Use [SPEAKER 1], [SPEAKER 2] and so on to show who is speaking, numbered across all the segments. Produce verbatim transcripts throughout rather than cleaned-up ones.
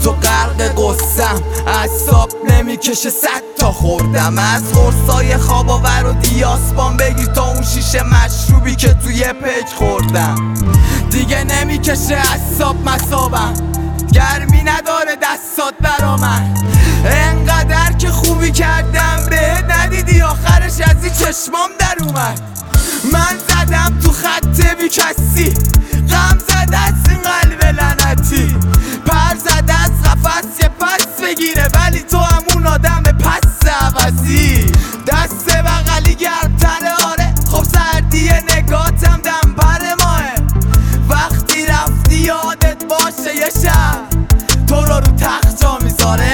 [SPEAKER 1] تو غرق قصم، اعصاب نمیکشه صد تا خوردم. از قرصای خواب آور و دیاسپان بگیر تا اون شیشه مشروبی که توی پیک خوردم. دیگه نمیکشه اعصاب مصابم، گرمی نداره دستات برا من. انقدر که خوبی کردم بهت ندیدی، آخرش از این چشمام در اومد. من زدم تو خط بی کسی، غم زده از این قلب لعنتی. پر زده از قفس یه پس بگیره، ولی تو همون آدم پس عوضی. دست بغلی گرمتره آره، خب سردی نگاتم دم پر ماه. وقتی رفتی یادت باشه یه شب تو رو رو تخت جا میذاره.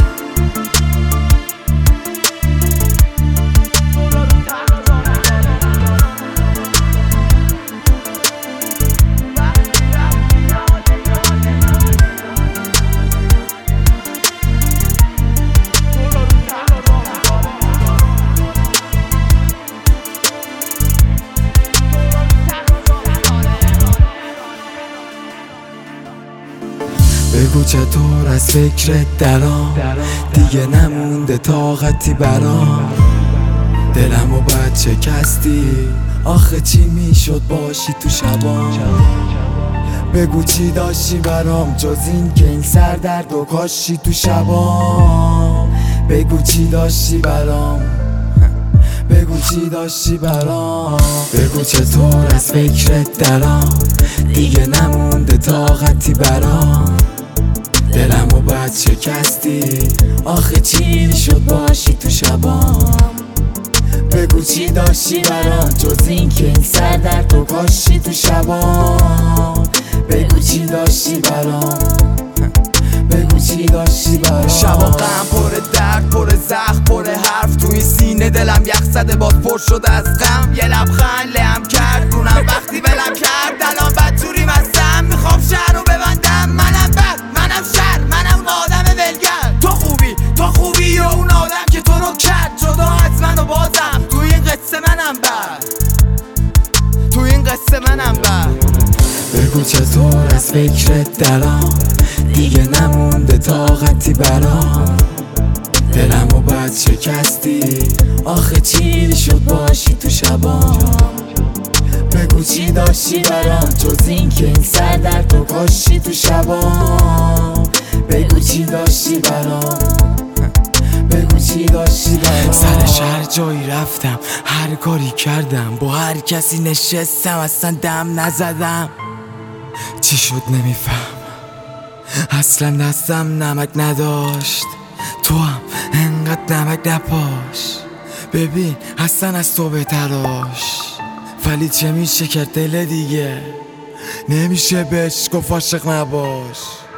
[SPEAKER 2] بگو چطور از فکرت درام، دیگه نمونده طاقتی برام. دلمو بد شکستی، آخه چی میشد باشی تو شبام. بگو چی داشتی برام جز این که این سر درد و کاشی تو شبام. بگو چی داشتی برام، بگو چی داشتی برام. بگو چطور از فکرت درام، دیگه نمونده طاقتی برام. دلمو بد شکستی، آخه چی شد باشی تو شبام. بگو چی داشتی برام جز این که این سر در تو کاشی تو شبام. بگو چی داشتی برام، بگو چی داشتی برام.
[SPEAKER 1] شبا غم پر درد پر زخم پر حرف تو این سینه، دلم یخ زده باز پر شده از غم. یه لبخند لهم کرد دونم وقتی ولم کرد. الان بدجوری مستم میخوام شهر رو ببندم. منم بد منم شر منم اون آدم ولگر. تو خوبی تو خوبی و اون آدم که تو رو کرد جدا از من و بازم تو این قصه منم بد، تو این قصه منم بد.
[SPEAKER 2] بگو چطور از فکرت درام، دیگه نمونده طاقتی برام. دلمو بد شکستی، آخه چی شد باشی تو شبام. بگو چی داشتی برام جز این که این سر در تو کاشی تو شبام. بگو چی داشتی برام، بگو چی داشتی برام.
[SPEAKER 1] سر شهر جایی رفتم، هر کاری کردم، با هر کسی نشستم، اصلا دم نزدم. چی شد نمیفهم، اصلا دستم نمک نداشت. تو هم انقدر نمک نپاش، ببین اصلا از تو بتراش. ولی چه میشه کرد دل دیگه، نمیشه بهش گفت عاشق نباش.